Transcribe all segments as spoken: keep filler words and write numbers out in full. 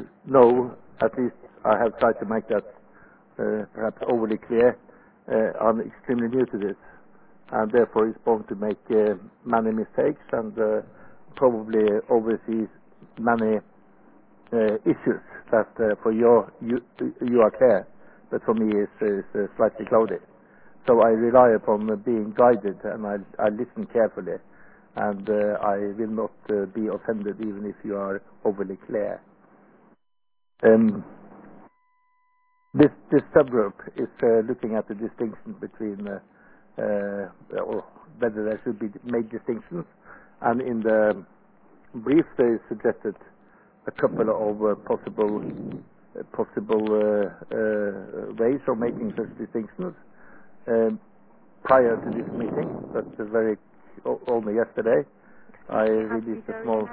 know, at least I have tried to make that uh, perhaps overly clear, uh, I'm extremely new to this, and therefore is bound to make uh, many mistakes and uh, probably oversee many uh, issues that uh, for your you, you are clear, but for me is, is uh, slightly cloudy. So I rely upon uh, being guided, and I, I listen carefully, and uh, I will not uh, be offended even if you are overly clear. Um, this, this subgroup is uh, looking at the distinction between, uh, uh, or whether there should be made distinctions, and in the brief they suggested a couple of uh, possible uh, possible uh, uh, ways of making such distinctions uh, prior to this meeting, but uh, very only yesterday I released a small.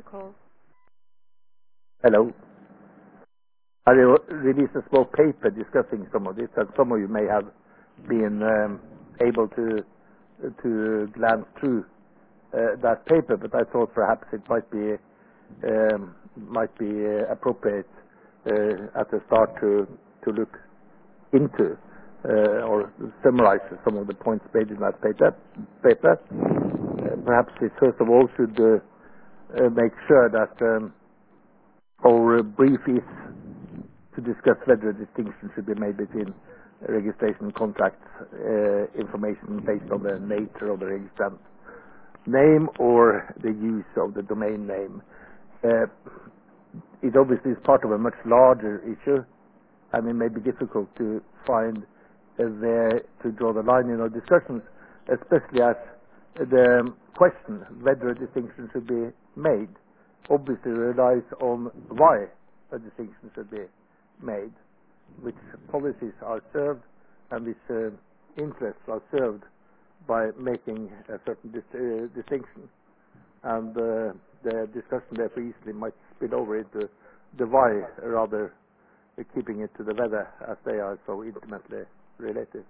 Hello. I released a small paper discussing some of this, and some of you may have been um, able to to glance through uh, that paper, but I thought perhaps it might be um, might be uh, appropriate uh, at the start to to look into uh, or summarize some of the points made in that paper. paper. Uh, perhaps we first of all should uh, uh, make sure that um, our brief is to discuss whether a distinction should be made between registration contracts uh, information based on the nature of the registrant name or the use of the domain name. Uh, it obviously is part of a much larger issue, and it may be difficult to find uh, where to draw the line in our discussions, especially as the question whether a distinction should be made obviously relies on why a distinction should be made, which policies are served and which uh, interests are served by making a certain dis uh, distinction. And uh, the discussion therefore easily might spill over into the why, rather uh, keeping it to the whether, as they are so intimately related.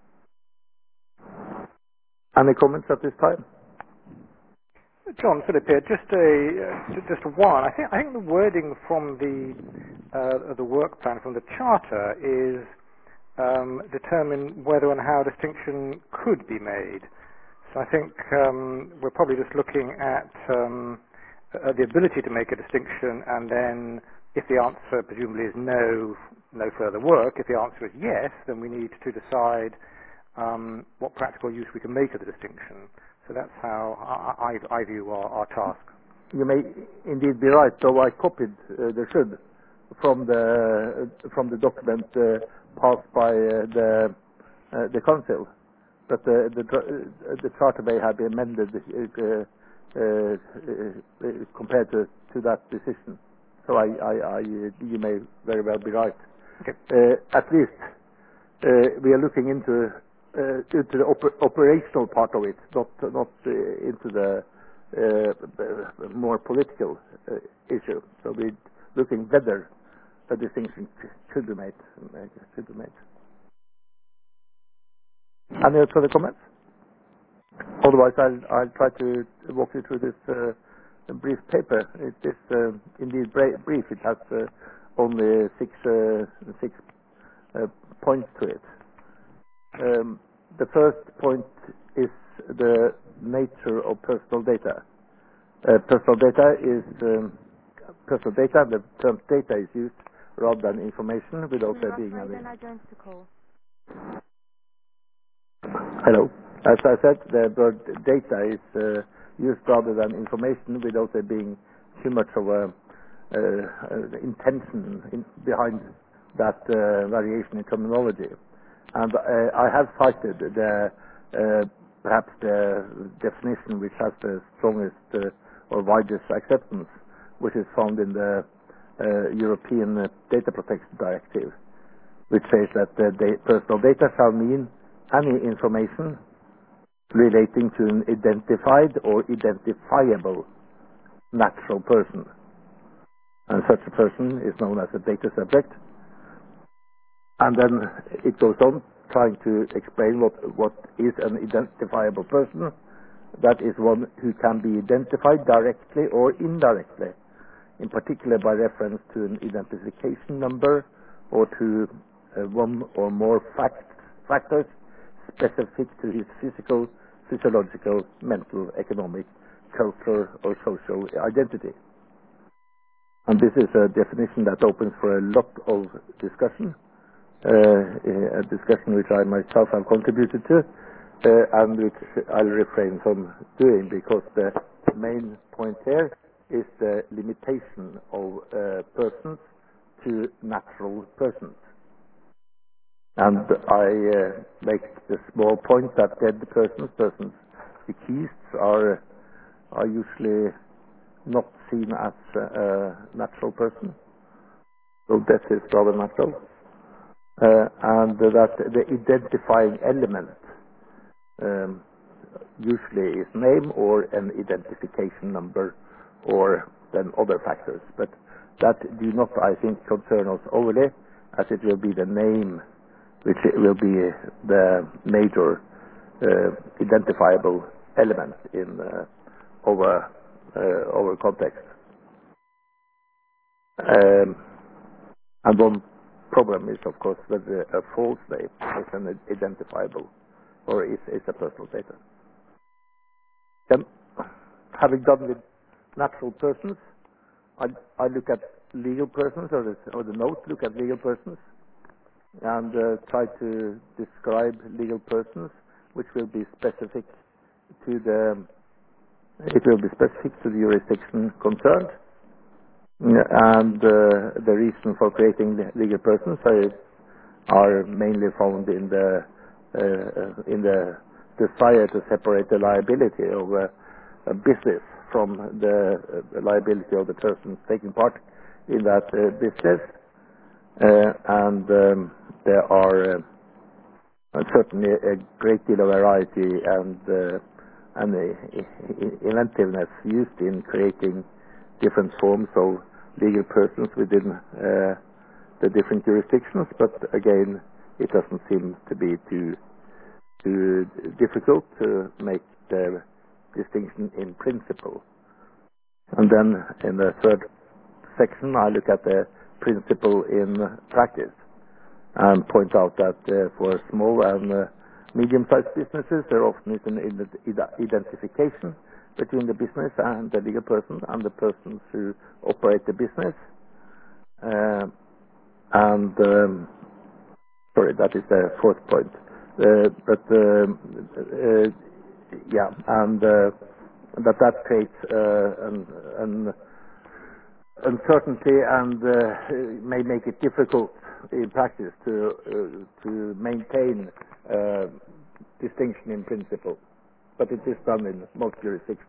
Any comments at this time? John, Philip here. Just a uh, just one. I think I think the wording from the uh, the work plan from the charter is um, determine whether and how distinction could be made. So I think um, we're probably just looking at um, uh, the ability to make a distinction, and then if the answer presumably is no, no further work. If the answer is yes, then we need to decide um, what practical use we can make of the distinction. So that's how I, I, I view our, our task. You may indeed be right. So I copied uh, the should from the uh, from the document uh, passed by uh, the uh, the council, but the the, uh, the charter may have been amended uh, uh, uh, compared to, to that decision. So I, I, I you may very well be right. Okay. Uh, at least uh, we are looking into. Uh, into the oper operational part of it, not not uh, into the uh, more political uh, issue. So we're looking whether a distinction should be made. Should be made. Any further comments? Otherwise, I'll I'll try to walk you through this uh, brief paper. It is uh, indeed brief. It has uh, only six uh, six uh, points to it. Um, the first point is the nature of personal data. Uh, personal data is um, personal data. The term data is used rather than information, without there being any. Hello. As I said, the word data is uh, used rather than information, without there being too much of a uh, uh, intention in, behind that uh, variation in terminology. And uh, I have cited the, uh, perhaps the definition which has the strongest uh, or widest acceptance, which is found in the uh, European uh, Data Protection Directive, which says that uh, da personal data shall mean any information relating to an identified or identifiable natural person. And such a person is known as a data subject. And then it goes on trying to explain what, what is an identifiable person. That is one who can be identified directly or indirectly in particular by reference to an identification number or to uh, one or more fact, factors specific to his physical, physiological, mental, economic, cultural, or social identity. And this is a definition that opens for a lot of discussion, uh, a discussion which I myself have contributed to, uh, and which I'll refrain from doing, because the main point here is the limitation of uh, persons to natural persons. And I uh, make the small point that dead persons, persons deceased, are are usually not seen as a natural person. So death is rather natural. Uh, and that the identifying element um, usually is name or an identification number or then other factors. But that do not, I think, concern us overly, as it will be the name which will be the major uh, identifiable element in uh, our, uh, our context. Um, and one problem is, of course, whether a false name is an identifiable or is, is a personal data. Then, having done with natural persons, I, I look at legal persons, or the, or the note look at legal persons, and uh, try to describe legal persons, which will be specific to the, it will be specific to the jurisdiction concerned. And uh, the reason for creating legal persons are, are mainly found in the uh, in the desire to separate the liability of a, a business from the uh, liability of the persons taking part in that uh, business. Uh, and um, there are uh, certainly a great deal of variety and uh, and uh, inventiveness used in creating different forms of legal persons within uh, the different jurisdictions, but again, it doesn't seem to be too too difficult to make the distinction in principle. And then in the third section, I look at the principle in practice and point out that uh, for small and uh, medium-sized businesses, there often is an identification between the business and the legal person and the persons who operate the business. Uh, and, um, sorry, that is the fourth point. Uh, but, um, uh, yeah, and uh, that that creates uh, an, an uncertainty and uh, may make it difficult in practice to, uh, to maintain uh, distinction in principle. But it is done in most jurisdictions.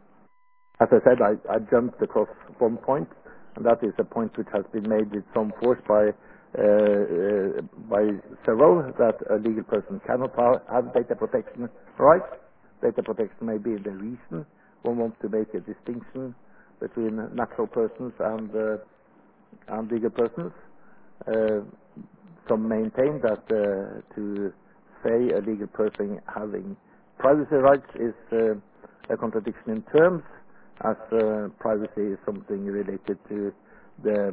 As I said, I, I jumped across one point, and that is a point which has been made with some force by uh, uh, by several, that a legal person cannot have data protection rights. Data protection may be the reason one wants to make a distinction between natural persons and uh, and legal persons. Uh, some maintain that uh, to say a legal person having privacy rights is uh, a contradiction in terms, as uh, privacy is something related to the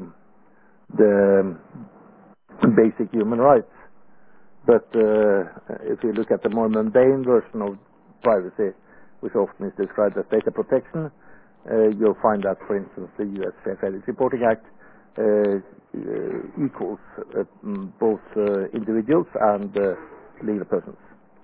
the basic human rights. But uh, if you look at the more mundane version of privacy, which often is described as data protection, uh, you'll find that, for instance, the U S Fair Credit Reporting Act uh, uh, equals uh, both uh, individuals and uh, legal persons.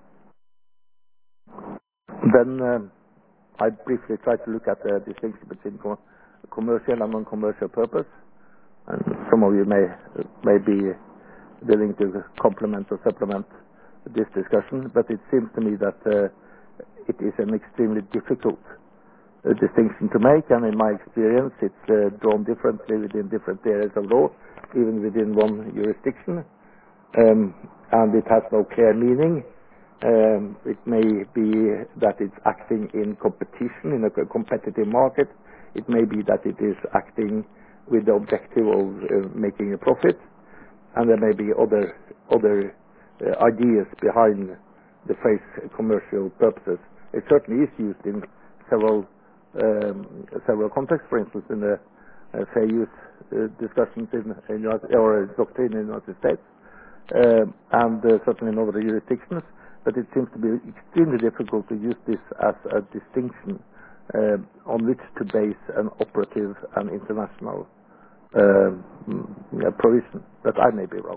Then um, I briefly try to look at the distinction between com commercial and non-commercial purpose. And some of you may may be willing to complement or supplement this discussion, but it seems to me that uh, it is an extremely difficult uh, distinction to make, and in my experience, it's uh, drawn differently within different areas of law, even within one jurisdiction, um, and it has no clear meaning. Um, it may be that it's acting in competition in a competitive market. It may be that it is acting with the objective of uh, making a profit, and there may be other other uh, ideas behind the phrase commercial purposes. It certainly is used in several um, several contexts. For instance, in the uh, fair use uh, discussions in, in or doctrine in the United States, um, and uh, certainly in other jurisdictions. But it seems to be extremely difficult to use this as a distinction uh, on which to base an operative and international uh, mm, provision. But I may be wrong.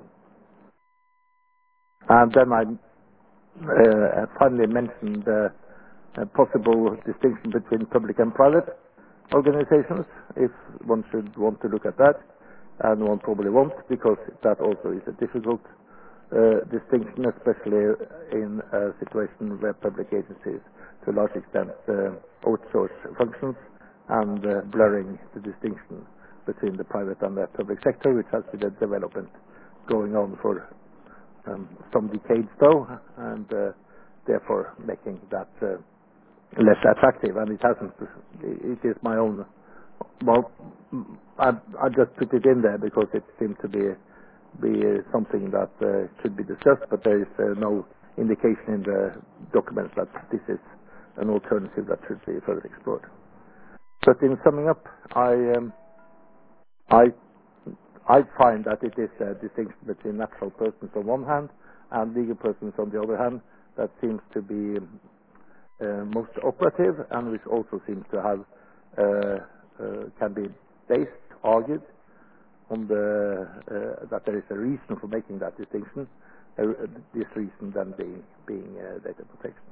And then I uh, finally mentioned the uh, possible distinction between public and private organizations, if one should want to look at that, and one probably won't, because that also is a difficult uh, distinction, especially in a situation where public agencies, to a large extent, uh, outsource functions and uh, blurring the distinction between the private and the public sector, which has been a development going on for um, some decades, though, and uh, therefore making that uh, less attractive, and it hasn't. It is my own. Well, I, I just put it in there because it seemed to be be something that uh, should be discussed, but there is uh, no indication in the documents that this is an alternative that should be further explored. But in summing up, I um, I I find that it is a distinction between natural persons on one hand and legal persons on the other hand that seems to be Uh, most operative, and which also seems to have uh, uh, can be based, argued on the uh, that there is a reason for making that distinction. Uh, this reason then being being uh, data protection.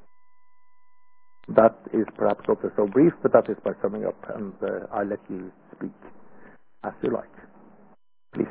That is perhaps not so brief, but that is by summing up, and uh, I let you speak as you like, please.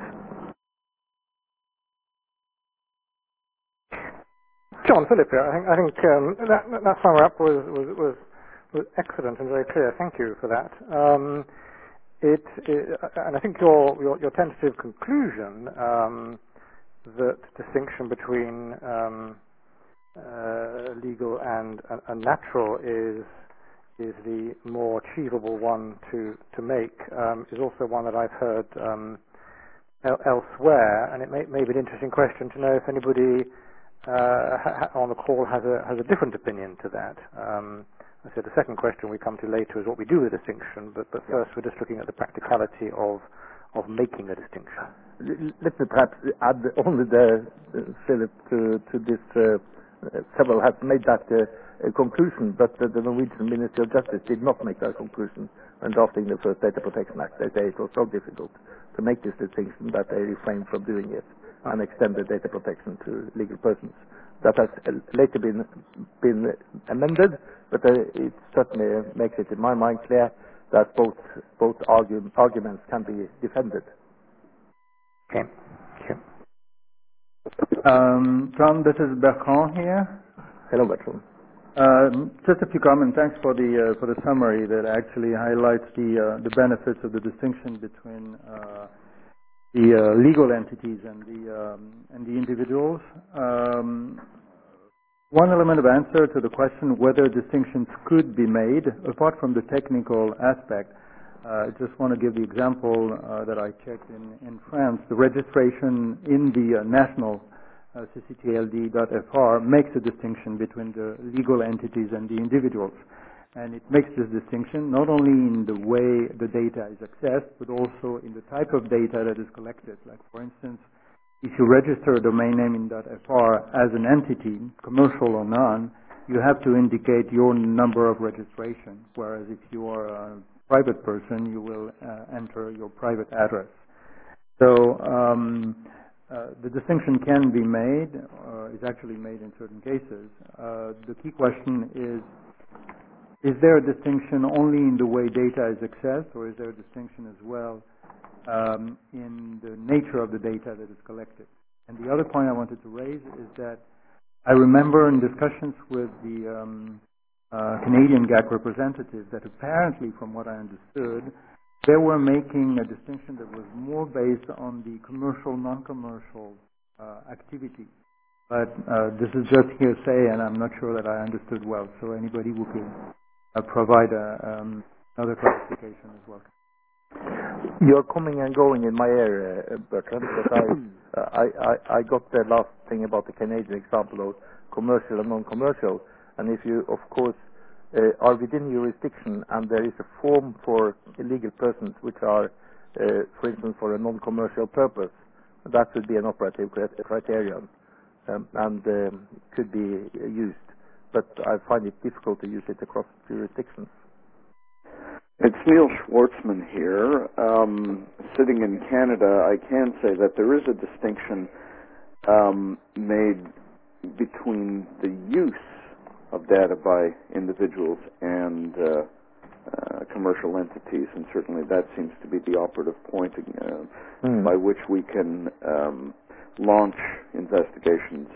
John Philip here. I think, I think um, that, that summer up was, was, was, was excellent and very clear. Thank you for that. Um, it, it, and I think your, your, your tentative conclusion um, that distinction between um, uh, legal and, and, and natural is is the more achievable one to to make um, is also one that I've heard um, el- elsewhere, and it may, may be an interesting question to know if anybody Uh, ha- on the call has a has a different opinion to that. Um, I said the second question we come to later is what we do with distinction, but but first we're just looking at the practicality of of making a distinction. Let me perhaps add only the uh, Philip to to this. Uh, uh, several have made that uh, uh, conclusion, but uh, the Norwegian Ministry of Justice did not make that conclusion when drafting the first Data Protection Act. They say it was so difficult to make this distinction that they refrained from doing it and extended data protection to legal persons. That has later been been amended, but uh, it certainly makes it, in my mind, clear that both both argue, arguments can be defended. Okay. Thank you. Um, John, this is Bertrand here. Hello, Bertrand. Um, just a few comments. Thanks for the uh, for the summary that actually highlights the uh, the benefits of the distinction between uh, the uh, legal entities and the um, and the individuals. Um, one element of answer to the question whether distinctions could be made, apart from the technical aspect, uh, I just want to give the example uh, that I checked in, in France. The registration in the uh, national uh, C C T L D dot F R makes a distinction between the legal entities and the individuals. And it makes this distinction not only in the way the data is accessed, but also in the type of data that is collected. Like, for instance, if you register a domain name in .fr as an entity, commercial or non, you have to indicate your number of registration, whereas if you are a private person, you will uh, enter your private address. So um, uh, the distinction can be made, or is actually made in certain cases. Uh, the key question is, is there a distinction only in the way data is accessed, or is there a distinction as well um, in the nature of the data that is collected? And the other point I wanted to raise is that I remember in discussions with the um, uh, Canadian G A C representatives that apparently, from what I understood, they were making a distinction that was more based on the commercial, non-commercial uh, activity. But uh, this is just hearsay, and I'm not sure that I understood well. So anybody who could uh, provide a, um, another clarification as well. You're coming and going in my area, uh, Bertrand, but I, uh, I, I, I got the last thing about the Canadian example of commercial and non-commercial. And if you, of course, uh, are within jurisdiction and there is a form for illegal persons which are, uh, for instance, for a non-commercial purpose, that would be an operative criterion um, and um, could be used. But I find it difficult to use it across jurisdictions. It's Neil Schwartzman here. Um, sitting in Canada, I can say that there is a distinction um, made between the use of data by individuals and uh, uh, commercial entities, and certainly that seems to be the operative point uh, mm. by which we can um, launch investigations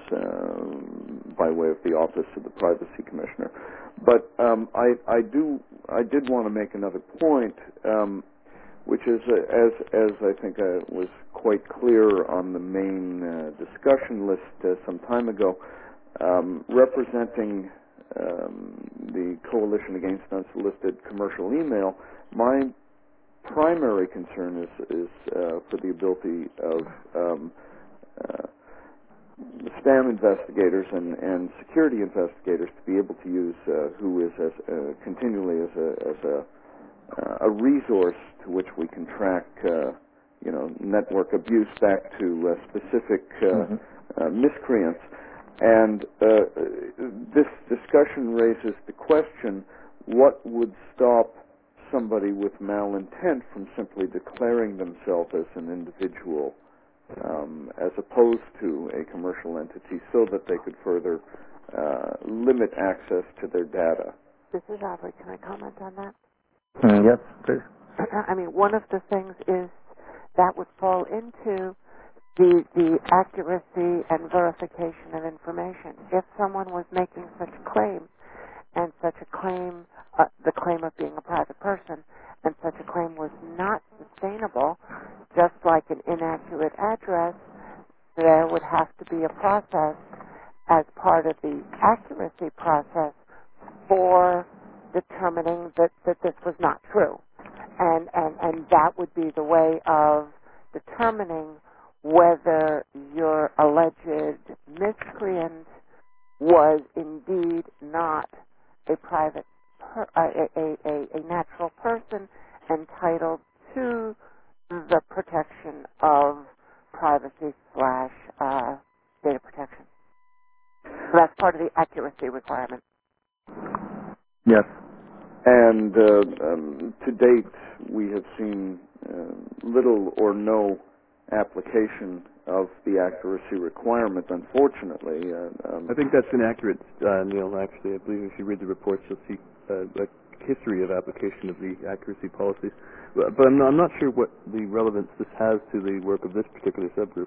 uh, by way of the Office of the Privacy Commissioner. But um, I, I do, I did want to make another point, um, which is, uh, as as I think I was quite clear on the main uh, discussion list uh, some time ago, um, representing um, the Coalition Against Unsolicited Commercial Email. My primary concern is is uh, for the ability of um, uh, spam investigators and, and security investigators to be able to use uh, who is as uh, continually as a as a uh, a resource to which we can track uh, you know network abuse back to uh, specific uh, mm-hmm. uh, miscreants. And uh, this discussion raises the question: what would stop somebody with malintent from simply declaring themselves as an individual, um, as opposed to a commercial entity, so that they could further uh, limit access to their data? This is Aubrey. Can I comment on that? Mm, yes, please. I mean, one of the things is that would fall into the the accuracy and verification of information. If someone was making such a claim, and such a claim, uh, the claim of being a private person, and such a claim was not sustainable, just like an inaccurate address, there would have to be a process as part of the accuracy process for determining that, that this was not true. And, and, and that would be the way of determining whether your alleged miscreant was indeed not a private, per, a, a, a, a natural person entitled to the protection of privacy slash uh, data protection. So that's part of the accuracy requirement. Yes. And uh, um, to date, we have seen uh, little or no application of the accuracy requirement, unfortunately. Uh, um, I think that's inaccurate, uh, Neil, actually. I believe if you read the reports, you'll see uh, a history of application of the accuracy policies. But, but I'm, not, I'm not sure what the relevance this has to the work of this particular subgroup.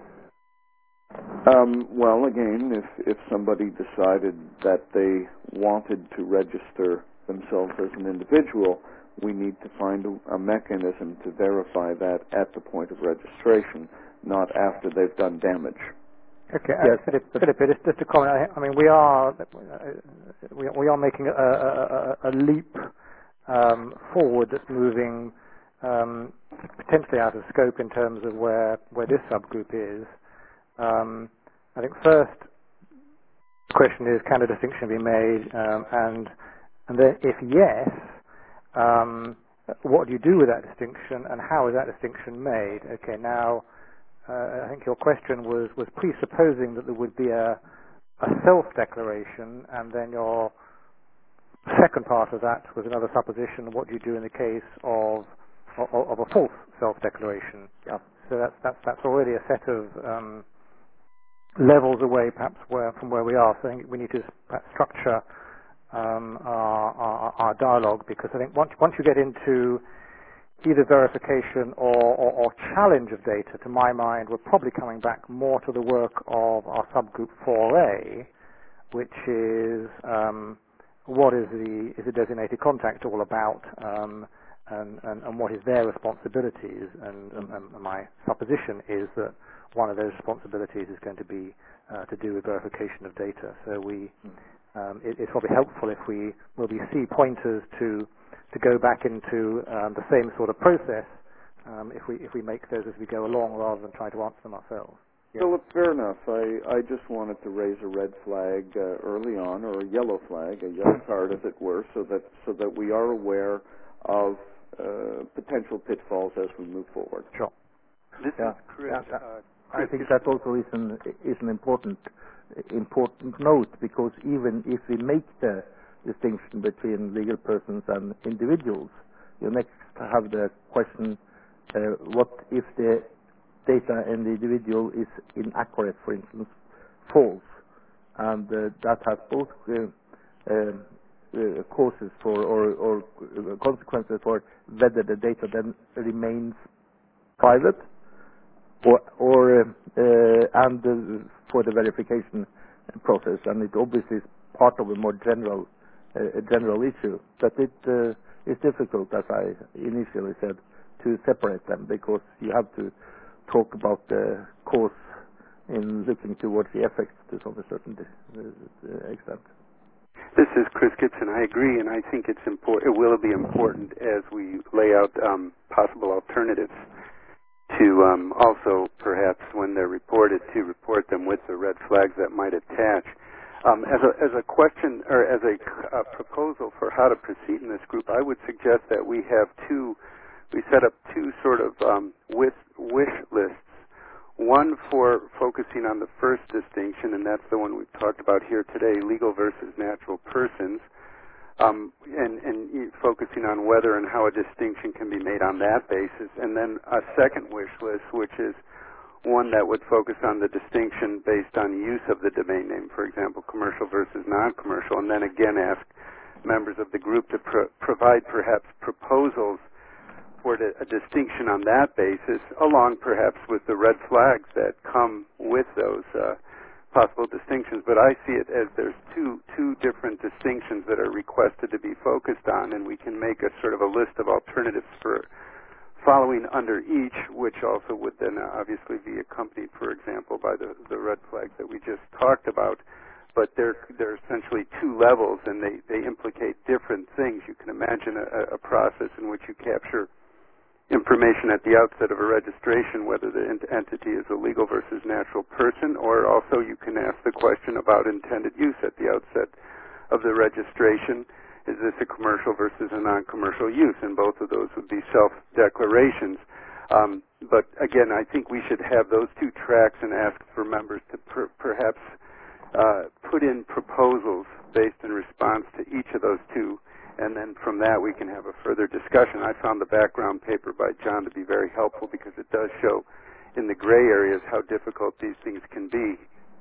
Um, well, again, if, if somebody decided that they wanted to register themselves as an individual, we need to find a, a mechanism to verify that at the point of registration, not after they've done damage. Okay, yes. uh, Philip, Philip, just, just to comment, I, I mean, we are uh, we, we are making a, a, a, a leap um, forward that's moving um, potentially out of scope in terms of where where this subgroup is. Um, I think first question is, can a distinction be made, um, and and then if yes, um, what do you do with that distinction, and how is that distinction made? Okay, now uh, I think your question was was presupposing that there would be a a self-declaration, and then your second part of that was another supposition: what do you do in the case of of, of a false self-declaration? Yeah. So that's that's that's already a set of um, levels away, perhaps, where, from where we are. So I think we need to perhaps structure um, our, our, our dialogue, because I think once once you get into either verification or, or, or challenge of data, to my mind, we're probably coming back more to the work of our subgroup four A, which is um, what is the is the designated contact all about, um, and, and, and what is their responsibilities. And, and, and my supposition is that one of those responsibilities is going to be uh, to do with verification of data. So we, um, it, it's probably helpful if we will we see pointers to to go back into um, the same sort of process um, if we if we make those as we go along, rather than try to answer them ourselves. Yeah. Philip, fair enough. I, I just wanted to raise a red flag uh, early on, or a yellow flag, a yellow card, as it were, so that so that we are aware of uh, potential pitfalls as we move forward. Sure. This Yeah. is Chris. Yeah, Uh, I Chris think Gibson. that also is an is an important important note, because even if we make the distinction between legal persons and individuals, you next have the question: uh, what if the data in the individual is inaccurate, for instance, false, and uh, that has both uh, uh, uh, causes for or, or consequences for whether the data then remains private, or, or uh, uh, and uh, for the verification process, and it obviously is part of a more general uh, a general issue. But it uh, is difficult, as I initially said, to separate them, because you have to talk about the cause in looking towards the effects to some certain uh, extent. This is Chris Gibson. I agree, and I think it's important. It will be important as we lay out um, possible alternatives to um, also, perhaps when they're reported, to report them with the red flags that might attach. Um, as a as a question or as a uh, proposal for how to proceed in this group, I would suggest that we have two. We set up two sort of um, with wish lists. One for focusing on the first distinction, and that's the one we've talked about here today: legal versus natural persons. Um, and, and focusing on whether and how a distinction can be made on that basis. And then a second wish list, which is one that would focus on the distinction based on use of the domain name, for example, commercial versus non-commercial, and then again ask members of the group to pro- provide perhaps proposals for the, a distinction on that basis, along perhaps with the red flags that come with those uh, possible distinctions. But I see it as there's two two different distinctions that are requested to be focused on, and we can make a sort of a list of alternatives for following under each, which also would then obviously be accompanied, for example, by the, the red flags that we just talked about. But they're, they're essentially two levels, and they, they implicate different things. You can imagine a, a process in which you capture information at the outset of a registration, whether the ent- entity is a legal versus natural person, or also you can ask the question about intended use at the outset of the registration. Is this a commercial versus a non-commercial use? And both of those would be self-declarations. Um, but again, I think we should have those two tracks and ask for members to per- perhaps uh, put in proposals based in response to each of those two. And then from that we can have a further discussion. I found the background paper by John to be very helpful, because it does show in the gray areas how difficult these things can be.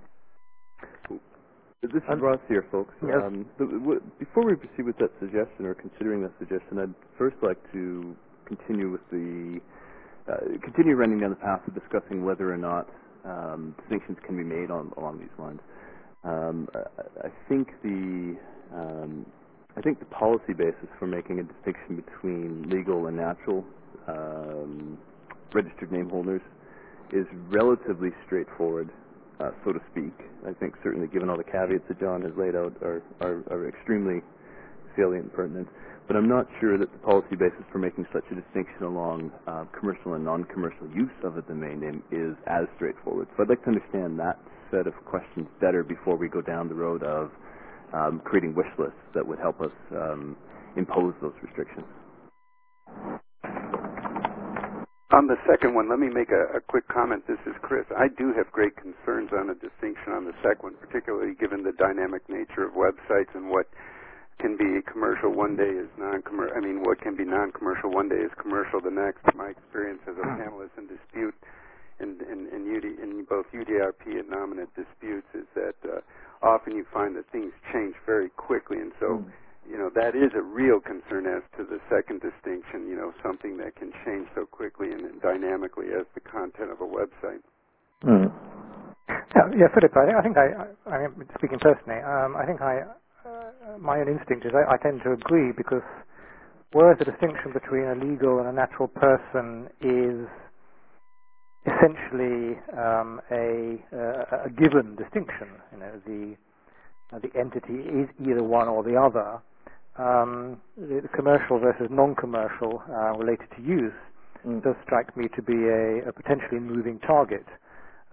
This is Ross here, folks. Yes. Um, but w- before we proceed with that suggestion, or considering that suggestion, I'd first like to continue with the uh, continue running down the path of discussing whether or not um, distinctions can be made on, along these lines. Um, I, I think the um, I think the policy basis for making a distinction between legal and natural um, registered name holders is relatively straightforward, uh, so to speak. I think certainly, given all the caveats that John has laid out, are, are, are extremely salient and pertinent. But I'm not sure that the policy basis for making such a distinction along uh, commercial and non-commercial use of a domain name is as straightforward. So I'd like to understand that set of questions better before we go down the road of um, creating wish lists that would help us um, impose those restrictions. On the second one, let me make a, a quick comment. This is Chris. I do have great concerns on a distinction on the second one, particularly given the dynamic nature of websites and what can be commercial one day is non-commercial. I mean, what can be non-commercial one day is commercial the next. My experience as a panelist in dispute in, in, in, U D, in both U D R P and nominate disputes is that uh, often you find that things change very quickly, and so mm. you know, that is a real concern as to the second distinction, you know, something that can change so quickly and, and dynamically as the content of a website. Mm. Yeah, yeah, Philip, I think I, think I, I, I mean, speaking personally, um, I think I, uh, my own instinct is I, I tend to agree, because whereas the distinction between a legal and a natural person is essentially um, a, uh, a given distinction, you know, the uh, the entity is either one or the other. Um, the, the commercial versus non-commercial uh, related to use mm. does strike me to be a, a potentially moving target.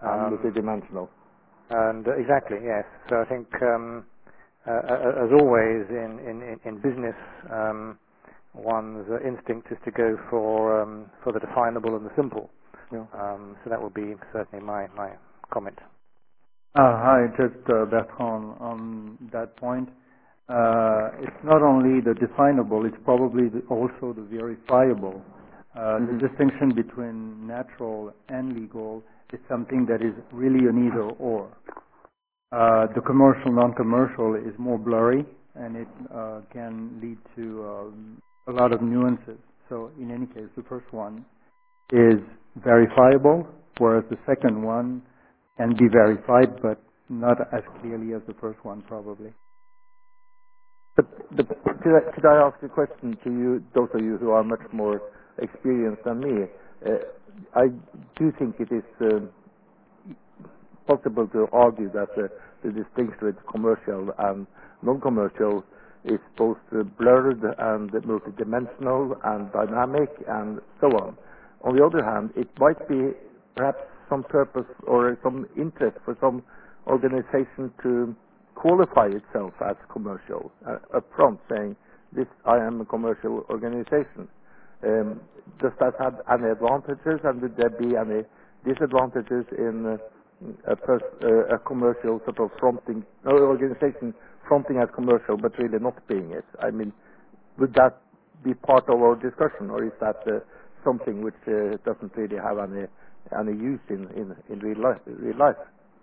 and Um, multidimensional. and uh, exactly, yes. So I think, um, uh, as always in in, in business, um, one's uh, instinct is to go for um, for the definable and the simple. Yeah. Um, so that would be certainly my my comment. Uh, hi, just uh, Bertrand on that point. Uh, it's not only the definable, it's probably the, also the verifiable. Uh, Mm-hmm. The distinction between natural and legal is something that is really an either-or. Uh, the commercial, non-commercial is more blurry, and it uh, can lead to uh, a lot of nuances. So in any case, the first one is verifiable, whereas the second one can be verified, but not as clearly as the first one, probably. But, but could, I, could I ask a question to you, those of you who are much more experienced than me? Uh, I do think it is uh, possible to argue that uh, the distinction with commercial and non-commercial is both uh, blurred and multidimensional and dynamic and so on. On the other hand, it might be perhaps some purpose or some interest for some organization to qualify itself as commercial uh, up front, saying, this, I am a commercial organization. Um, does that have any advantages, and would there be any disadvantages in uh, a, pers- uh, a commercial sort of fronting, no, organization fronting as commercial but really not being it? I mean, would that be part of our discussion, or is that uh, something which uh, doesn't really have any any use in, in, in real life? Real life?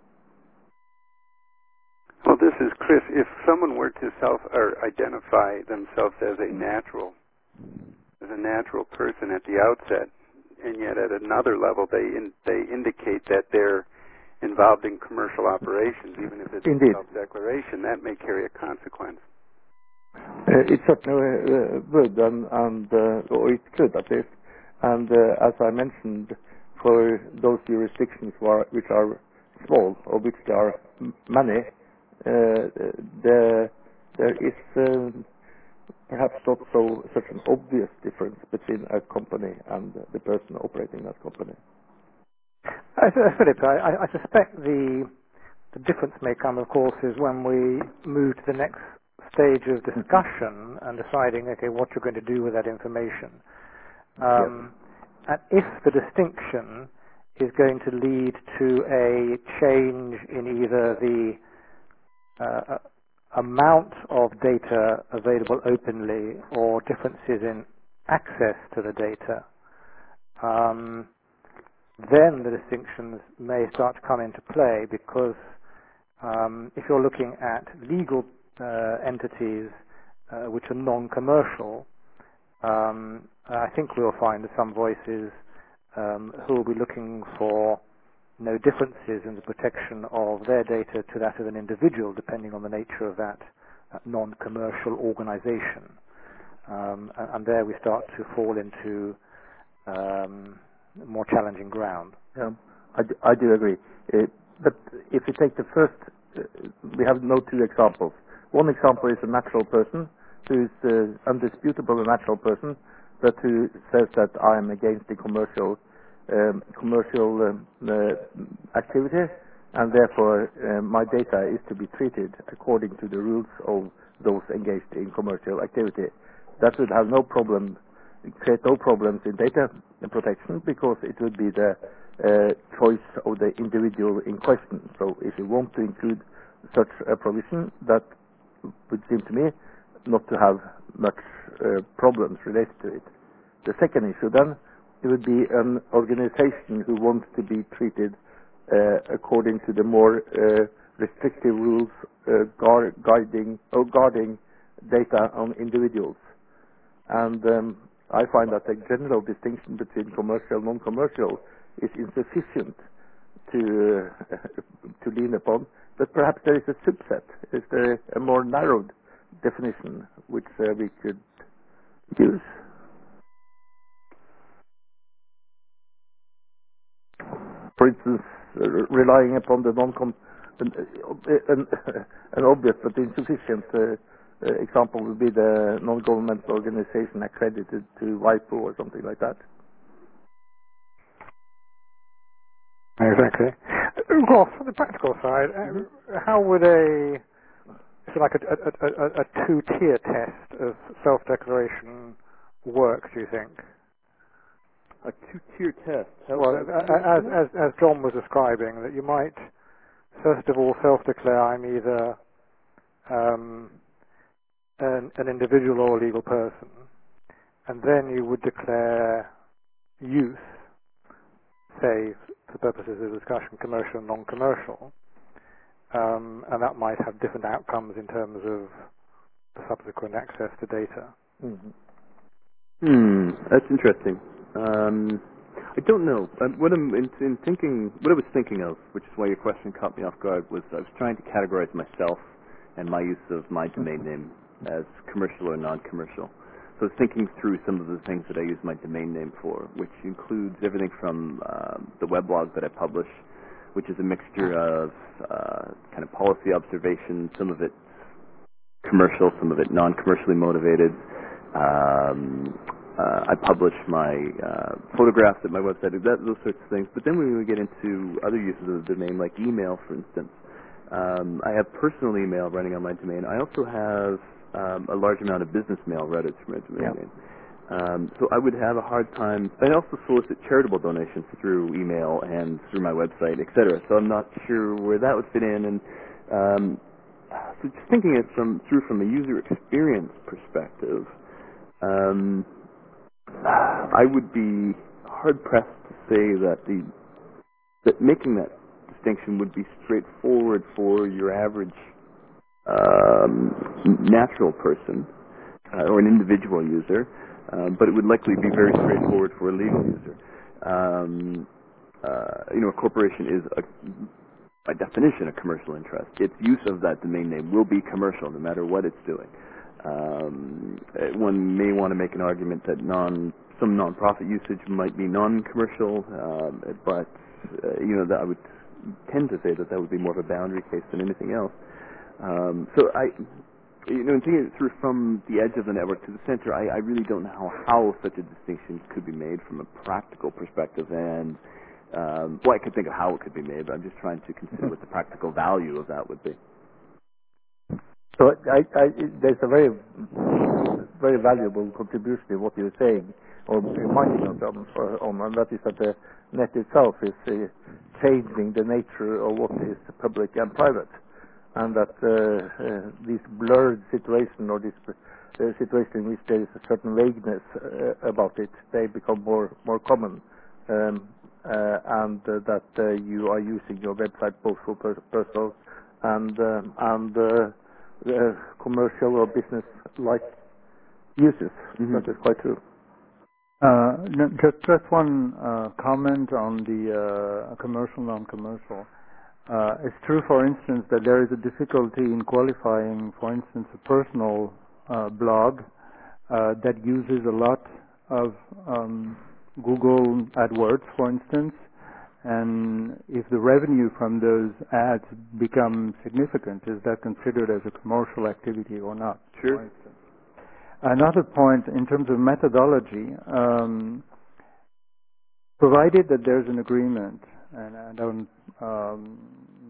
Well, this is Chris. If someone were to self or identify themselves as a natural, as a natural person at the outset, and yet at another level they in, they indicate that they're involved in commercial operations, even if it's Indeed. self-declaration, that may carry a consequence. Uh, it certainly uh, would, and, and uh, or it could at least. And uh, as I mentioned, for those jurisdictions who are, which are small, or which there are m- many, uh, there there is uh, perhaps not so such an obvious difference between a company and the person operating that company. I, Philip, I, I suspect the the difference may come, of course, is when we move to the next stage of discussion and deciding, okay, what you're going to do with that information. Um, and if the distinction is going to lead to a change in either the uh, amount of data available openly or differences in access to the data, um, then the distinctions may start to come into play, because um, if you're looking at legal uh, entities uh, which are non-commercial, um, I think we'll find some voices um, who will be looking for no differences in the protection of their data to that of an individual, depending on the nature of that uh, non-commercial organization. Um, and, and there we start to fall into um, more challenging ground. Yeah, I do, I do agree. Uh, but if you take the first, uh, we have no two examples. One example is a natural person who is uh, undisputable a natural person, but who says that I am against the commercial um, commercial um, uh, activity, and therefore uh, my data is to be treated according to the rules of those engaged in commercial activity. That would have no problem, create no problems in data protection, because it would be the uh, choice of the individual in question. So if you want to include such a provision, that would seem to me not to have much uh, problems related to it. The second issue then, it would be an organization who wants to be treated uh, according to the more uh, restrictive rules uh, guard, guiding or guarding data on individuals. And um, I find that a general distinction between commercial and non-commercial is insufficient to uh, to lean upon. But perhaps there is a subset. Is there a more narrowed definition which uh, we could use? For instance, uh, relying upon the non-com, an, an, an obvious but insufficient uh, uh, example would be the non-governmental organization accredited to WIPO or something like that. Exactly. Ross, on the practical side, uh, how would a, if you like, a, a, a, a two-tier test of self-declaration work, do you think? A two-tier test? How Well, as, as, as John was describing, that you might, first of all, self-declare I'm either um, an, an individual or a legal person, and then you would declare use, say, for purposes of discussion, commercial and non-commercial, um, and that might have different outcomes in terms of the subsequent access to data. Mm-hmm. Hmm, that's interesting. Um, I don't know. Um, what I'm in, in thinking, what I was thinking of, which is why your question caught me off guard, was I was trying to categorize myself and my use of my domain name as commercial or non-commercial. So I was thinking through some of the things that I use my domain name for, which includes everything from um, the weblog that I publish, which is a mixture of uh, kind of policy observation, some of it commercial, some of it non-commercially motivated. Um, uh, I publish my uh, photographs at my website, that, those sorts of things. But then when we get into other uses of the domain, like email, for instance, um, I have personal email running on my domain. I also have um, a large amount of business mail routed through my domain Yeah. name. Um, so I would have a hard time. I also solicit charitable donations through email and through my website, et cetera. So I'm not sure where that would fit in. And um, so just thinking it from through from a user experience perspective, um, I would be hard pressed to say that the that making that distinction would be straightforward for your average um, natural person uh, or an individual user, uh, but it would likely be very straightforward for a legal user. Um, uh, you know, a corporation is a by definition, a commercial interest. Its use of that domain name will be commercial, no matter what it's doing. Um, one may want to make an argument that non some non-profit usage might be non-commercial, um, but uh, you know that I would tend to say that that would be more of a boundary case than anything else. Um, so I, you know, thinking it through from the edge of the network to the center, I, I really don't know how, how such a distinction could be made from a practical perspective. And Um, well, I could think of how it could be made, but I'm just trying to consider what the practical value of that would be. So I, I, there's a very, very valuable contribution in what you're saying, or reminding us on, on, and that is that the net itself is uh, changing the nature of what is public and private, and that uh, uh, this blurred situation or this uh, situation in which there is a certain vagueness uh, about it, they become more more common. Um, Uh, and uh, that uh, you are using your website both for per- personal and um, and uh, uh, commercial or business-like uses. Mm-hmm. That is quite true. Uh, no, just, just one uh, comment on the uh, commercial, non-commercial. Uh, it's true, for instance, that there is a difficulty in qualifying, for instance, a personal uh, blog uh, that uses a lot of um, Google AdWords, for instance, and if the revenue from those ads become significant, is that considered as a commercial activity or not? Sure. Another point in terms of methodology, um, provided that there's an agreement, and I don't um,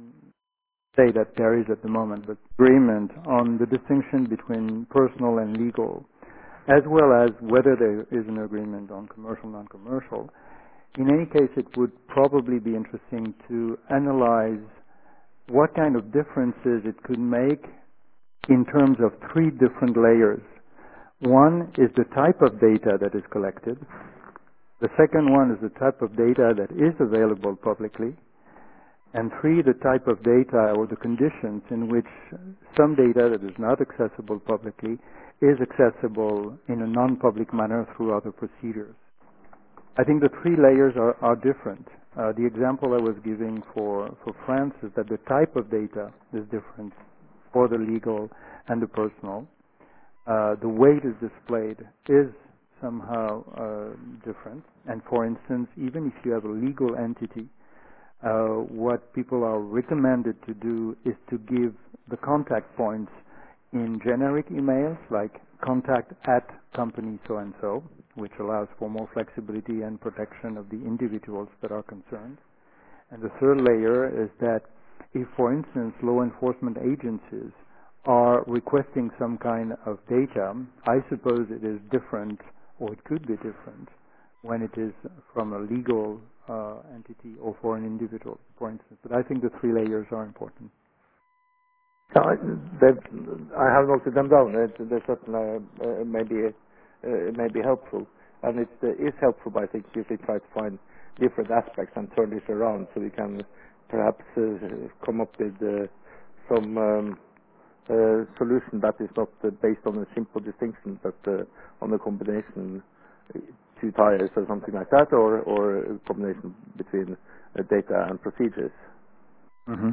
say that there is at the moment, but agreement on the distinction between personal and legal, as well as whether there is an agreement on commercial, non-commercial. In any case, it would probably be interesting to analyze what kind of differences it could make in terms of three different layers. One is the type of data that is collected. The second one is the type of data that is available publicly. And three, the type of data or the conditions in which some data that is not accessible publicly is accessible in a non-public manner through other procedures. I think the three layers are, are different. Uh, the example I was giving for, for France is that the type of data is different for the legal and the personal. Uh, the way it is displayed is somehow uh, different. And for instance, even if you have a legal entity, uh, what people are recommended to do is to give the contact points in generic emails, like contact at company so-and-so, which allows for more flexibility and protection of the individuals that are concerned. And the third layer is that if, for instance, law enforcement agencies are requesting some kind of data, I suppose it is different, or it could be different, when it is from a legal uh, entity or for an individual, for instance. But I think the three layers are important. So I, I have noted them down. They certainly uh, may be uh, may be helpful, and it uh, is helpful. I think if we try to find different aspects and turn this around, so we can perhaps uh, come up with uh, some um, uh, solution that is not uh, based on a simple distinction, but uh, on a combination, uh, two tires or something like that, or or a combination between uh, data and procedures. Mm-hmm.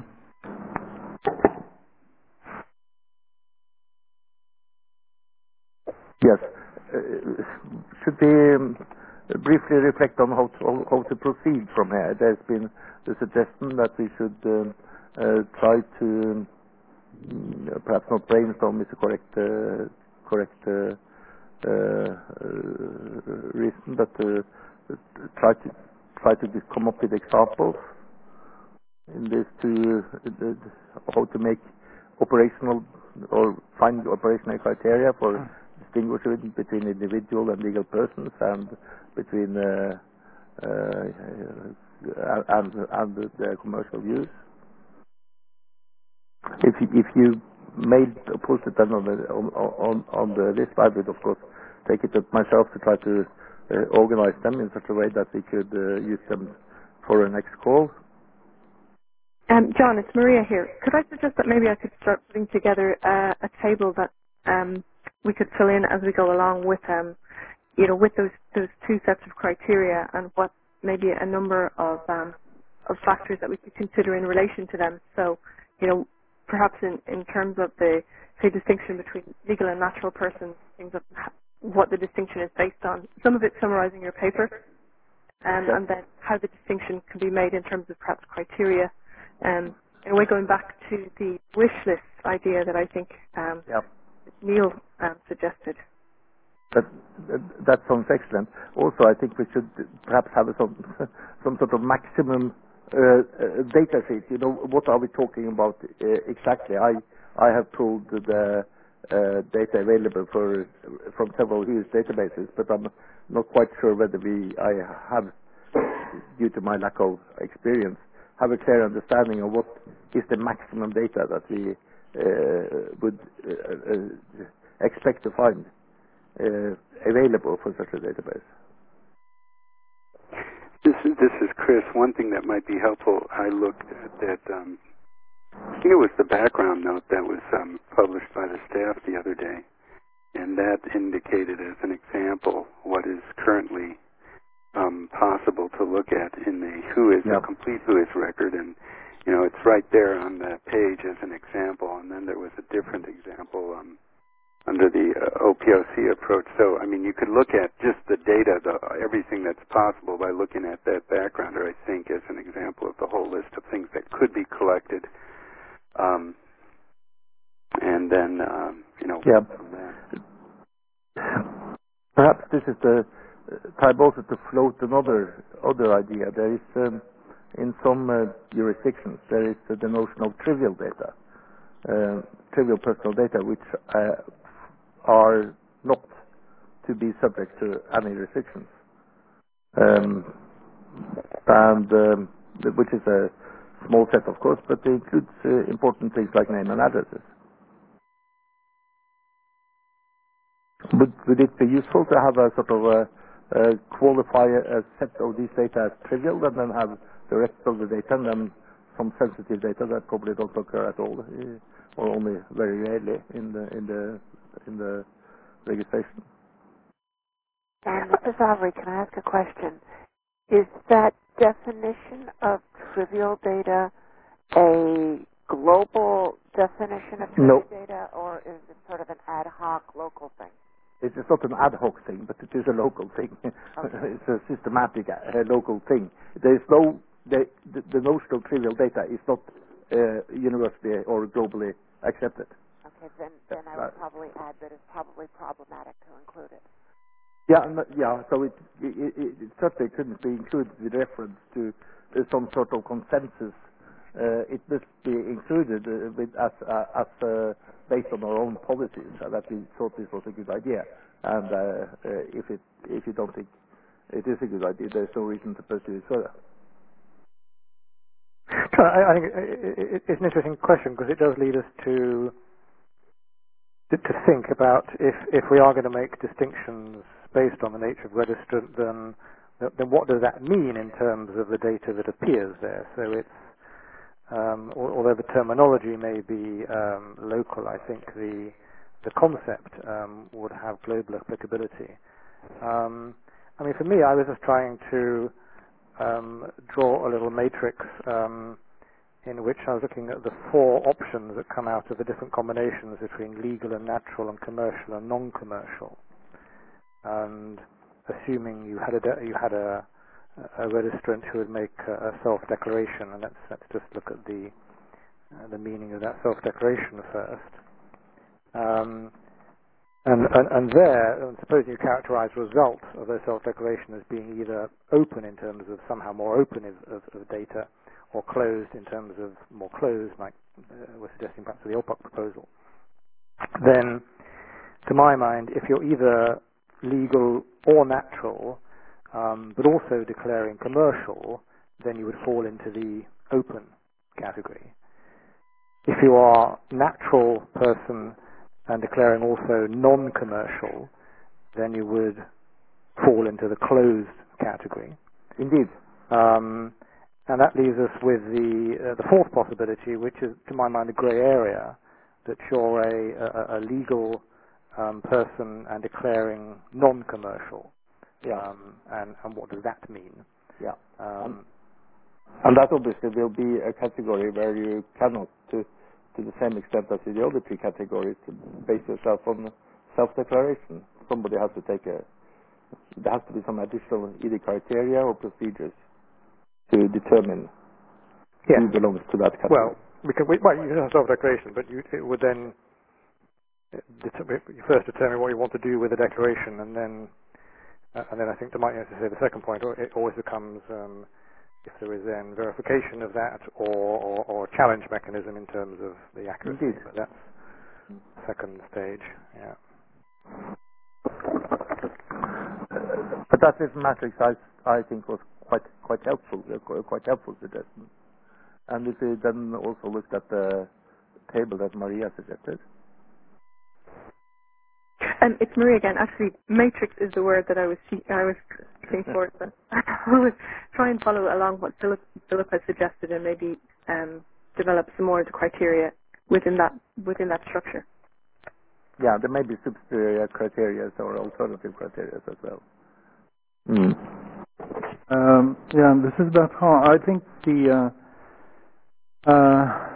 Yes. Uh, should we um, briefly reflect on how to, how to proceed from here? There's been the suggestion that we should um, uh, try to, um, perhaps not brainstorm is the correct, uh, correct uh, uh, uh, reason, but uh, try to try to come up with examples in this to uh, how to make operational or find operational criteria for distinguishing between individual and legal persons and between uh, uh, and and the commercial use. If you, if you made post it on the on, on on the list, I would of course take it up myself to try to uh, organize them in such a way that we could uh, use them for a next call. Um, John, it's Maria here. Could I suggest that maybe I could start putting together uh, a table that um, we could fill in as we go along with, um, you know, with those those two sets of criteria and what maybe a number of um, of factors that we could consider in relation to them. So, you know, perhaps in, in terms of the say distinction between legal and natural persons, things of what the distinction is based on. Some of it summarising your paper, um, Okay. and then how the distinction can be made in terms of perhaps criteria. Um, in a way, going back to the wish list idea that I think um, Yeah. Neil um, suggested. That, that that sounds excellent. Also, I think we should perhaps have some some sort of maximum uh, uh, data sheet. You know, what are we talking about uh, exactly? I I have pulled the uh, data available for from several huge databases, but I'm not quite sure whether we I have, due to my lack of experience, have a clear understanding of what is the maximum data that we uh, would uh, uh, expect to find uh, available for such a database. This is this is Chris. One thing that might be helpful, I looked at that. Um, I think it was the background note that was um, published by the staff the other day, and that indicated as an example what is currently um, possible to look at in the Who Is Yep. a complete Who Is record, and you know it's right there on that page as an example. And then there was a different example um, under the uh, O P O C approach. So I mean, you could look at just the data, the, everything that's possible by looking at that backgrounder. I think as an example of the whole list of things that could be collected, um, and then um, you know Yeah. from there. Perhaps this is the uh, time also to float another other idea. There is um, in some uh, jurisdictions there is uh, the notion of trivial data, uh, trivial personal data, which uh, are not to be subject to any restrictions, um, and um, which is a small set, of course, but it includes uh, important things like name and addresses. Would, would it be useful to have a sort of a, a qualify a set of these data as trivial, and then have the rest of the data, and then some sensitive data that probably don't occur at all, uh, or only very rarely in the in the in the registration? And Missus Avery, can I ask a question? Is that definition of trivial data a global definition of trivial No. data, or is it sort of an ad hoc local thing? It is not an ad hoc thing, but it is a local thing. Okay. It's a systematic uh, local thing. There is no the, the the notion of trivial data is not uh, universally or globally accepted. Okay, then, then I would probably add that it's probably problematic to include it. Yeah, and, uh, yeah. So it, it, it, it certainly couldn't be included with reference to uh, some sort of consensus. Uh, it must be included uh, with as uh, as uh, based on our own policies, and that we thought this was a good idea. And uh, uh, if it if you don't think it is a good idea, there's no reason to pursue it further. I, I think it, it, it's an interesting question because it does lead us to to think about if if we are going to make distinctions based on the nature of registrant, then then what does that mean in terms of the data that appears there? So it's um, although the terminology may be um, local, I think the the concept um, would have global applicability. Um, I mean, for me, I was just trying to um, draw a little matrix um, in which I was looking at the four options that come out of the different combinations between legal and natural and commercial and non-commercial. And assuming you had a de- you had a, a registrant who would make a, a self-declaration, and let's let's just look at the uh, the meaning of that self-declaration first. Um, and, and and there, and suppose you characterize results of their self-declaration as being either open in terms of somehow more open of, of, of data, or closed in terms of more closed, like uh, we're suggesting perhaps with the O P O C proposal. Then, to my mind, if you're either legal or natural, um, but also declaring commercial, then you would fall into the open category. If you are natural person and declaring also non-commercial, then you would fall into the closed category. Indeed. Um, and that leaves us with the uh, the fourth possibility, which is, to my mind, a grey area, that you're a, a, a legal um, person and declaring non-commercial. Yeah. Um, and, and what does that mean? Yeah. Um, and that obviously will be a category where you cannot, to to the same extent as in the other three categories, to base yourself on self-declaration. Somebody has to take a, there has to be some additional either criteria or procedures to determine yeah. who belongs to that category. Well, we can, we, well, you can have self-declaration, but you, it would then, det- you first determine what you want to do with the declaration, and then, uh, and then I think, to my, to say the second point, it always becomes, um, if there is then verification of that, or, or, or a challenge mechanism in terms of the accuracy. Indeed. But that's second stage, yeah. But that little matrix, I, I think, was quite quite helpful, uh, quite helpful suggestion. And if you then also looked at the table that Maria suggested. Um, it's Maria again. Actually, matrix is the word that I was I was looking for. But I would try and follow along what Philip, Philip has suggested, and maybe um, develop some more of the criteria within that within that structure. Yeah, there may be superior criteria or alternative criteria as well. Mm. Um, yeah, this is Bertrand. I think the uh, uh,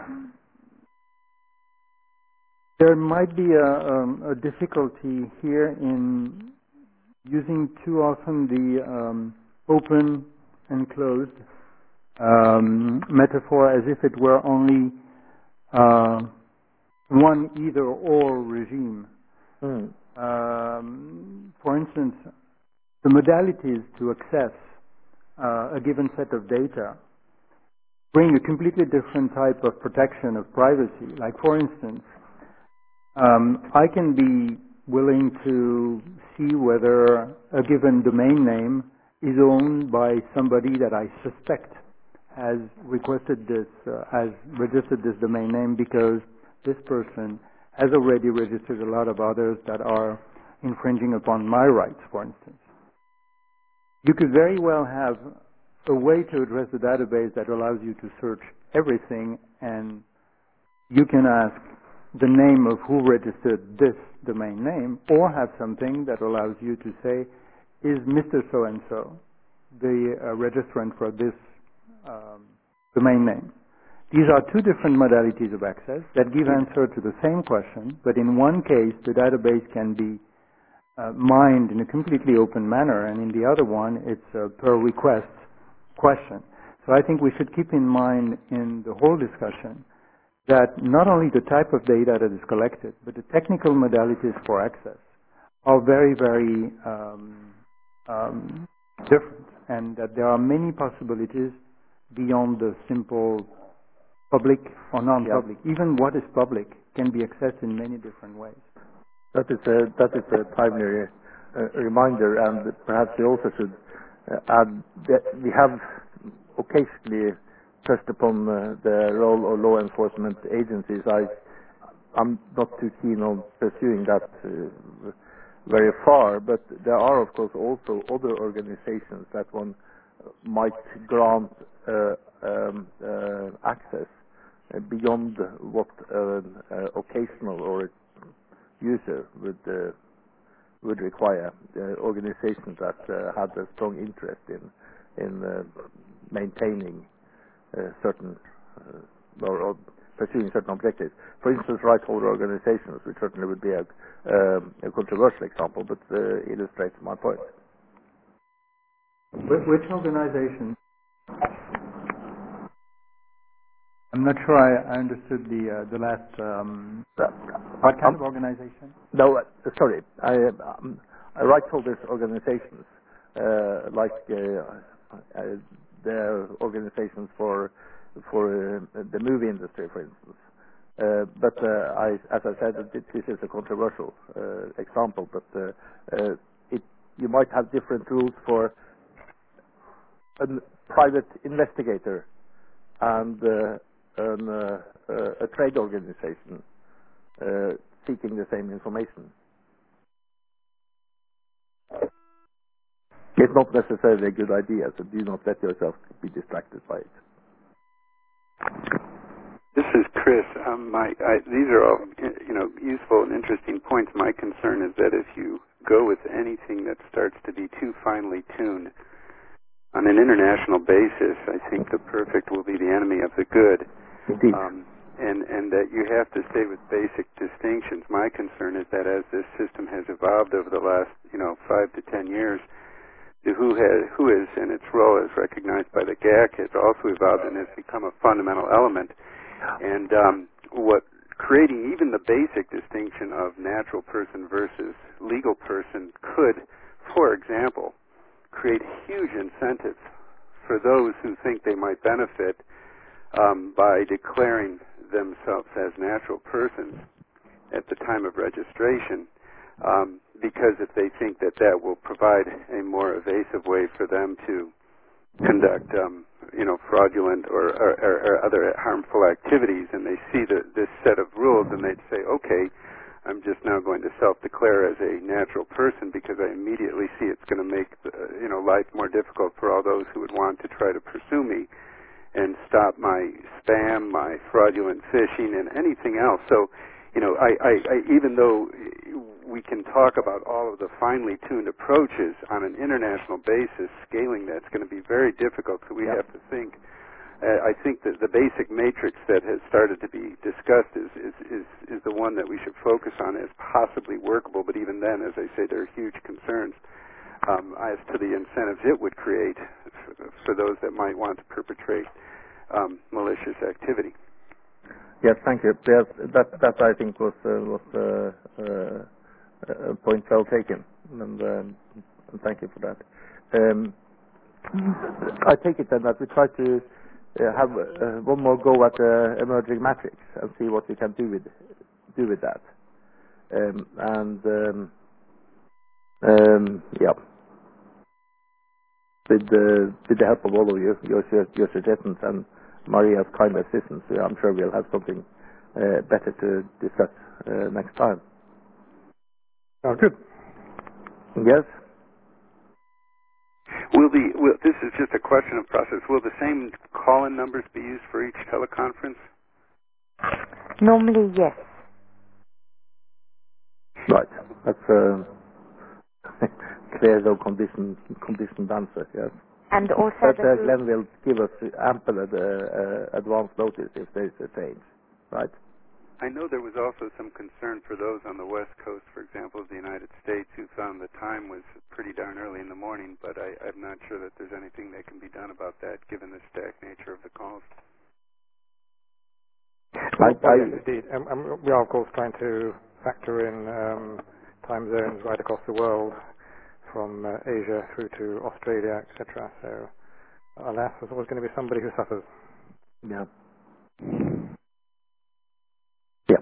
there might be a, um, a difficulty here in using too often the um, open and closed um, metaphor as if it were only uh, one either-or regime. Mm. Um, for instance, the modalities to access uh, a given set of data bring a completely different type of protection of privacy. Like, for instance, um, I can be willing to see whether a given domain name is owned by somebody that I suspect has requested this, uh, has registered this domain name because this person has already registered a lot of others that are infringing upon my rights, for instance. You could very well have a way to address the database that allows you to search everything, and you can ask the name of who registered this domain name, or have something that allows you to say, is Mister So-and-so the uh, registrant for this um, domain name? These are two different modalities of access that give answer to the same question, but in one case the database can be uh, mined in a completely open manner, and in the other one it's a per request question. So I think we should keep in mind in the whole discussion that not only the type of data that is collected, but the technical modalities for access are very, very um, um, different, and that there are many possibilities beyond the simple public or non-public. Yeah. Even what is public can be accessed in many different ways. That is a, that is a timely uh, reminder, and perhaps we also should uh, add that we have occasionally touched upon uh, the role of law enforcement agencies. I, I'm not too keen on pursuing that uh, very far, but there are, of course, also other organizations that one might grant uh, um, uh, access uh, beyond what an uh, occasional or user would uh, would require. Uh, organizations that uh, had a strong interest in in uh, maintaining uh, certain uh, or, or pursuing certain objectives. For instance, right holder organizations, which certainly would be a, um, a controversial example, but uh, illustrates my point. Which organization? I'm not sure I, I understood the uh, the last. Um, what kind um, of organization? No, uh, sorry. I, um, I right holders organizations uh, like uh, uh, the organizations for for uh, the movie industry, for instance. Uh, but uh, I, as I said, this is a controversial uh, example. But uh, uh, it, you might have different rules for a private investigator and uh, an, uh, uh, a trade organization uh, seeking the same information. It's not necessarily a good idea, so do not let yourself be distracted by it. This is Chris. Um, my, I, these are all, you know, useful and interesting points. My concern is that if you go with anything that starts to be too finely tuned, on an international basis, I think the perfect will be the enemy of the good. Indeed. Um, and, and that you have to stay with basic distinctions. My concern is that as this system has evolved over the last, you know, five to ten years, the who has, who is, and its role as recognized by the G A C, has also evolved and has become a fundamental element. And um, what creating even the basic distinction of natural person versus legal person could, for example, create huge incentives for those who think they might benefit um, by declaring themselves as natural persons at the time of registration, um, because if they think that that will provide a more evasive way for them to conduct, um, you know, fraudulent or, or, or other harmful activities, and they see the, this set of rules, and they'd say, okay, I'm just now going to self-declare as a natural person because I immediately see it's going to make the, you know, life more difficult for all those who would want to try to pursue me and stop my spam, my fraudulent phishing, and anything else. So, you know, I, I, I, even though we can talk about all of the finely tuned approaches on an international basis, scaling that's going to be very difficult. So we yep. have to think. Uh, I think that the basic matrix that has started to be discussed is, is, is, is the one that we should focus on as possibly workable, but even then, as I say, there are huge concerns um, as to the incentives it would create f- for those that might want to perpetrate um, malicious activity. Yes, thank you. Yes, that, that I think was, uh, was uh, uh, a point well taken, and, um, and thank you for that. Um, I take it then that we try to Uh, have uh, one more go at the uh, emerging matrix and see what we can do with do with that. Um, and um, um, yeah, with the with the help of all of you, your your suggestions and Maria's kind assistance, I'm sure we'll have something uh, better to discuss uh, next time. Oh, good. Yes. Will the will, this is just a question of process. Will the same call-in numbers be used for each teleconference? Normally, yes. Right. That's a clear, though condition, conditioned answer. Yes. And also, but uh, Glenn will give us ample uh, uh, advance notice if there is a change. Right. I know there was also some concern for those on the West Coast, for example, of the United States, who found the time was pretty darn early in the morning, but I, I'm not sure that there's anything that can be done about that, given the stacked nature of the calls. Well, well, yes, indeed. Um, um, we are, of course, trying to factor in um, time zones right across the world, from uh, Asia through to Australia, et cetera. So alas, there's always going to be somebody who suffers. Yeah. Yeah.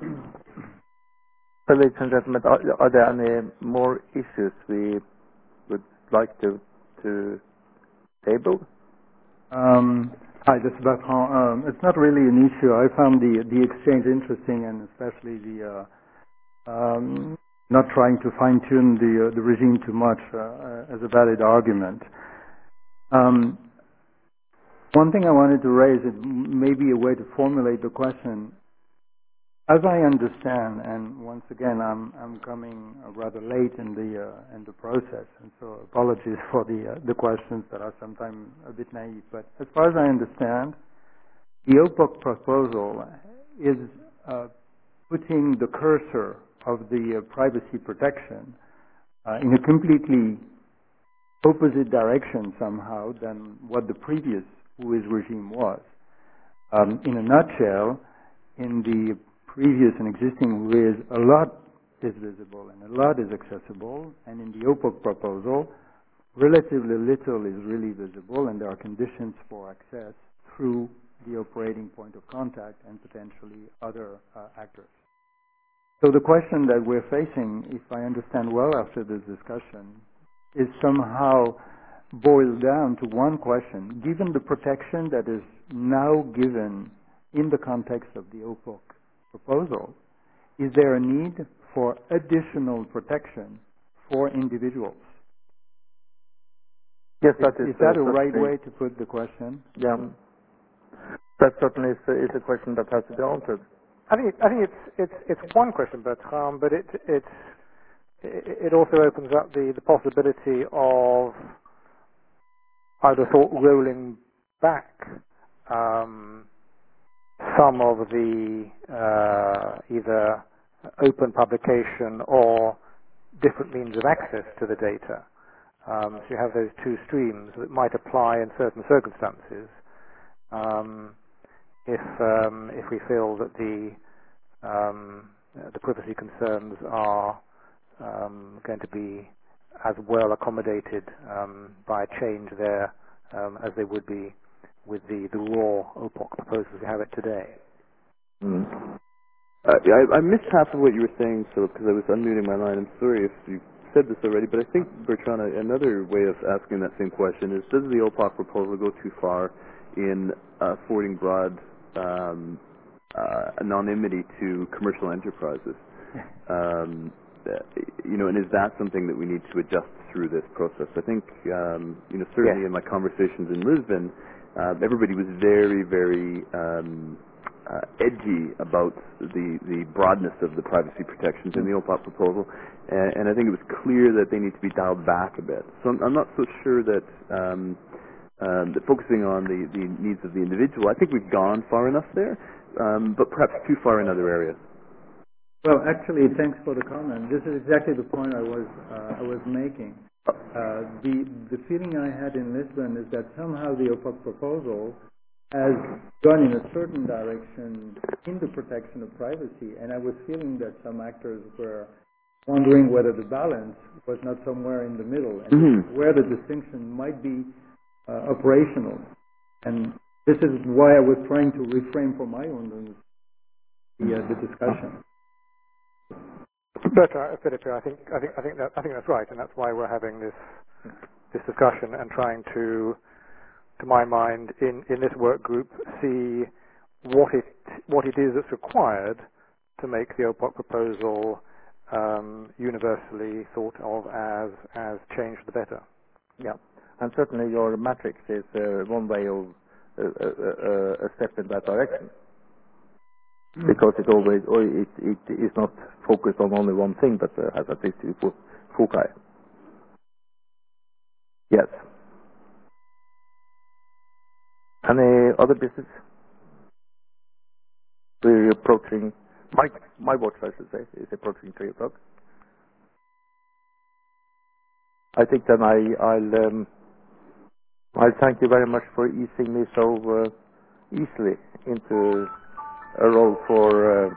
So, ladies and gentlemen, are, are there any more issues we would like to to table? Um, hi, this is Bertrand. Um, it's not really an issue. I found the the exchange interesting, and especially the uh, um, not trying to fine tune the uh, the regime too much uh, as a valid argument. Um, one thing I wanted to raise, it may be a way to formulate the question. As I understand, and once again, I'm I'm coming rather late in the uh, in the process, and so apologies for the uh, the questions that are sometimes a bit naive. But as far as I understand, the O P O C proposal is uh, putting the cursor of the uh, privacy protection uh, in a completely opposite direction somehow than what the previous W I S regime was. Um, in a nutshell, in the previous and existing W I S, a lot is visible and a lot is accessible, and in the O P O C proposal, relatively little is really visible, and there are conditions for access through the operating point of contact and potentially other uh, actors. So the question that we're facing, if I understand well after this discussion, is somehow boiled down to one question. Given the protection that is now given in the context of the O P O C proposal, is there a need for additional protection for individuals? Yes, that is, is that uh, a right way to put the question? Yeah, that certainly is, is a question that has to be answered. I think it, I think it's it's it's one question, Bertrand, but it it's it also opens up the, the possibility of, I would have thought, rolling back um, some of the uh, either open publication or different means of access to the data. Um, so you have those two streams that might apply in certain circumstances. Um, if um, if we feel that the um, the privacy concerns are um, going to be as well accommodated um, by a change there um, as they would be with the, the raw O P O C proposal as we have it today. Mm. Uh, I, I missed half of what you were saying, Philip, because I was unmuting my line. I'm sorry if you said this already, but I think, Bertrand, another way of asking that same question is, does the O P O C proposal go too far in uh, affording broad um, uh, anonymity to commercial enterprises? Um, uh, you know, and is that something that we need to adjust through this process? I think, um, you know, certainly yes. in my conversations in Lisbon, uh, everybody was very, very um, uh, edgy about the, the broadness of the privacy protections in the O P O C proposal, and, and I think it was clear that they need to be dialed back a bit. So I'm, I'm not so sure that, um, um, that focusing on the, the needs of the individual, I think we've gone far enough there, um, but perhaps too far in other areas. Well, actually, thanks for the comment. This is exactly the point I was uh, I was making. Uh, the the feeling I had in Lisbon is that somehow the O P O C proposal has gone in a certain direction in the protection of privacy, and I was feeling that some actors were wondering whether the balance was not somewhere in the middle, and mm-hmm. where the distinction might be uh, operational. And this is why I was trying to reframe for my own the, uh, the discussion. But uh, Philippe, I think I think I think that I think that's right, and that's why we're having this this discussion and trying to, to my mind, in, in this work group, see what it what it is that's required to make the O P O C proposal um, universally thought of as as change for the better. Yeah, and certainly your matrix is uh, one way of uh, uh, uh, a step in that direction. Because it always, or it, it is not focused on only one thing, but uh, has at least two fo- foci. Yes. Any other business? We're approaching, my, my watch, I should say, is approaching three o'clock. I think then I, I'll, um, I'll thank you very much for easing me so uh, easily into a role for, uh,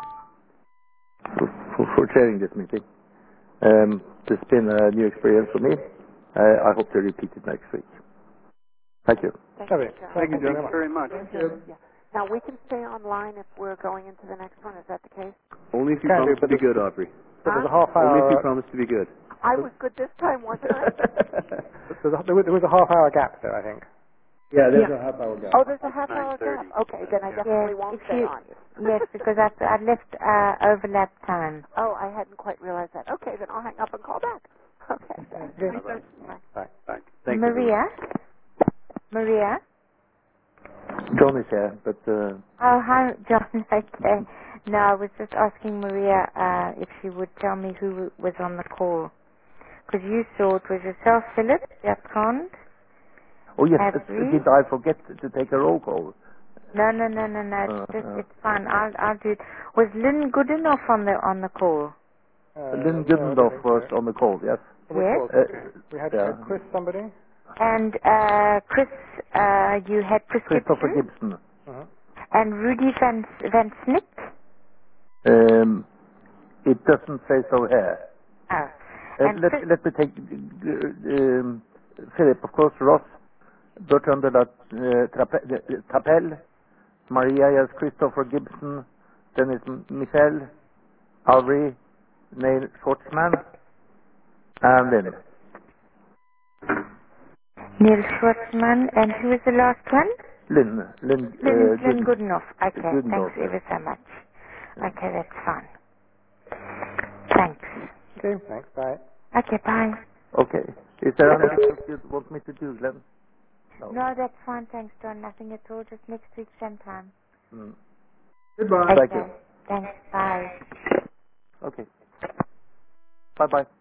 for, for chairing this meeting. Um, it's been a new experience for me. Uh, I hope to repeat it next week. Thank you. Thank Lovely. you, John. Thank you, John. Thanks very much. Yeah. Now, we can stay online if we're going into the next one. Is that the case? Only if you Can do, promise to but be it's- good, Aubrey. But there's a Huh? half Only if you hour. promise to be good. I was good this time, wasn't I? There's a, there was there was a half hour gap there, I think. Yeah, there's Yeah. a half hour gap. Oh, there's a half hour nine thirty. gap. Okay, then I Yeah. definitely Yes, won't if stay you- on. Yes, because I, I left uh, overlap time. Oh, I hadn't quite realized that. Okay, then I'll hang up and call back. Okay. Okay. Bye. Bye. Thank you. Maria? Maria? John is here, but uh, Oh, hi, John. Okay. No, I was just asking Maria uh, if she would tell me who was on the call. Because you saw it was yourself, Philip, Jacquand. oh yes, Have it's- we? did I forget to take a roll call? No, no, no, no, no. It's Uh, just uh, it's fine. I'll I'll do it. Was Lynn good enough on the on the call? Uh, Lynn no, I don't Gundorf think was so. on the call. Yes. Which Yes. was? Uh, We had yeah. uh, Chris somebody. And uh, Chris, uh, you had Christopher prescription. Gibson. Uh-huh. And Rudy van van Snick. Um, it doesn't say so here. Oh. Uh, And let, Chris, let me take uh, um, Philip, of course, Ross, Bertrand de la uh, Trape- uh, Tapelle, Maria, yes, Christopher Gibson, Dennis M- Michel, Aubrey, Neil Schwartzman, and Lynn. Neil Schwartzman. And who was the last one? Lynn, Lynn, Lynn, uh, Lynn Good- Goodenough. Okay, Goodenough, thanks yes. ever so much. Okay, that's fine. Thanks. Okay, thanks. Bye. Okay, bye. Okay. Is there anything else you want me to do, Glenn? No, that's fine. Thanks, John. Nothing at all. Just next week sometime. Mm. Goodbye. Thank Okay. you. Thanks. Bye. Okay. Bye-bye.